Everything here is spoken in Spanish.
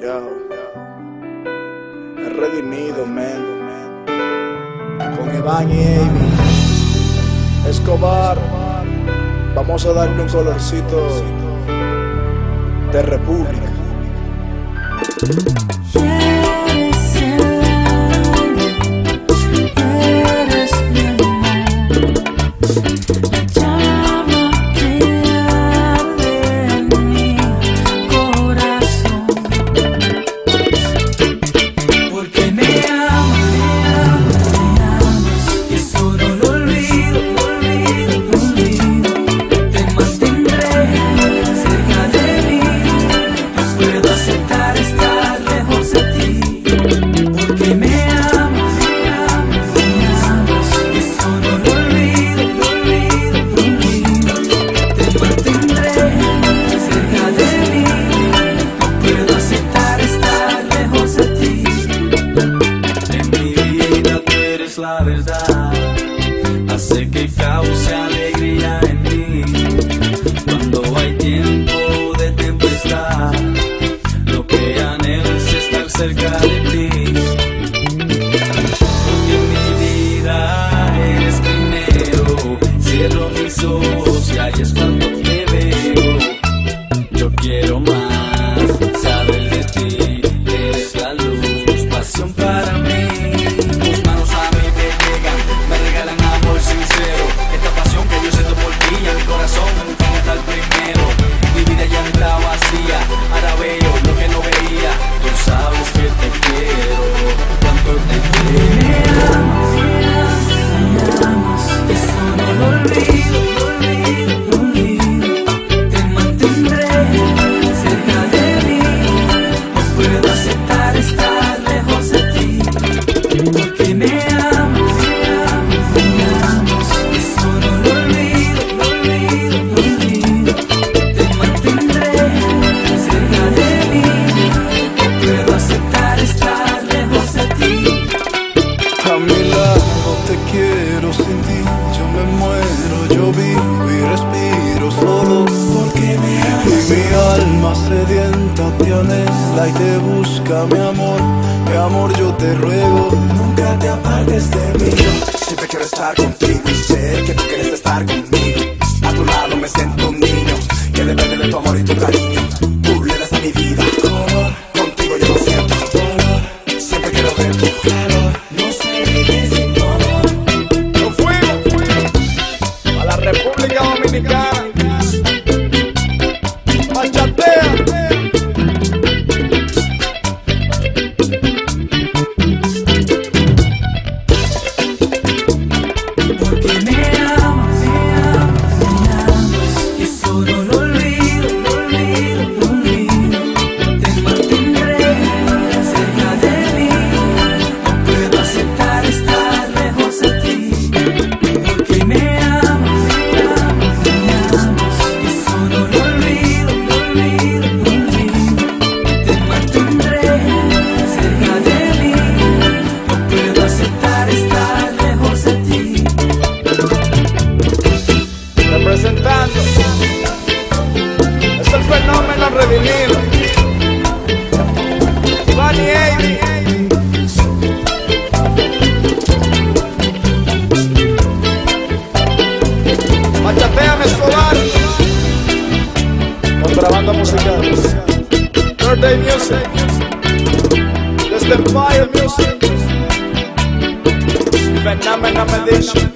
El redimido, man. Con Iván y Amy Escobar. Vamos a darle un colorcito de República. La verdad hace que cause alegría en mí. Cuando hay tiempo de tempestad, lo que anhelo es estar cerca de ti. Porque en mi vida eres primero. Cierro mis ojos y ahí es cuando te veo. Yo quiero más saber de ti. Eres la luz, pasión para mí. Ahora veo lo que no veía. Tú sabes que te quiero, cuánto te quiero. Me amas, eso no lo olvido, lo olvido. Te mantendré cerca de mí. No puedo aceptar estar lejos de ti. Porque me amas, eso no lo olvido, lo olvido. Te mantendré cerca de mí, no puedo aceptar estar lejos de ti. Camila, no te quiero sin ti, yo me muero, yo vivo y respiro solo porque me amas. Y mi alma sedienta te anhela y te busca, mi amor, yo te ruego, nunca te apartes de mí. Yo siempre quiero estar contigo y sé que tú quieres estar conmigo. A tu lado me siento un niño que depende de tu amor y tu cariño. Tú le das a mi vida color, contigo yo lo siento. Siempre quiero ver tu calor, no sé vivir sin tu amor. Nos fuimos a la República Dominicana. Machatea. Porque me amas, y eso no lo olvido, lo olvido. Te mantendré cerca de mí. No puedo aceptar estar lejos de ti. Porque me amas, y eso no lo olvido, lo olvido. Te mantendré cerca de mí. No puedo aceptar estar lejos de ti. Representando, es el fenómeno redimido. Iván y Amy. Machatea Escobar. Contrabanda musical. Third Day Music. Desde Empire Music. Phenomenal Edition.